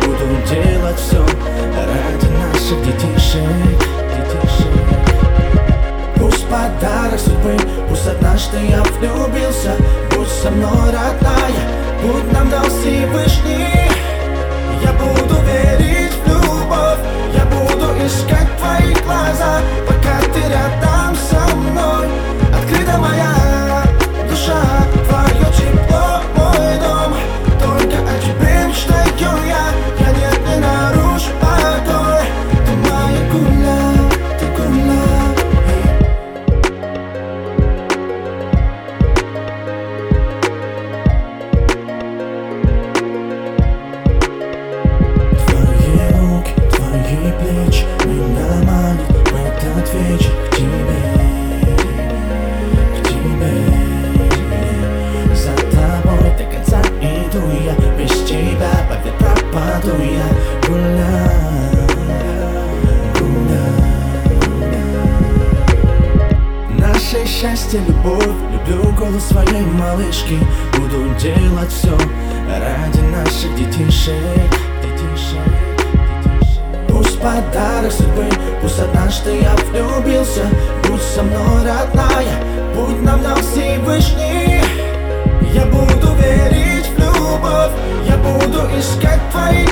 буду делать все ради наших детишек. Пусть подарок судьбы, пусть однажды я влюбился. Будь со мной, родная, будь нам дал Всевышний. Я буду верить в любовь, я буду искать твои глаза, пока ты рядом со мной. Открыта моя душа, твое тепло, мой дом. Только о тебе мечтаю я не нарушу покой. Ты моя гуля, ты гуля. Плеч меня манит в этот вечер к тебе, к тебе. За тобой до конца иду я, без тебя поверь пропаду я. Гуля, гуля. Наше счастье, любовь, люблю голос своей малышки. Буду делать все ради наших детишек. Пусть подарок судьбы, пусть однажды я влюбился. Будь со мной, родная, будь нам дал Всевышний. Я буду верить в любовь, я буду искать твои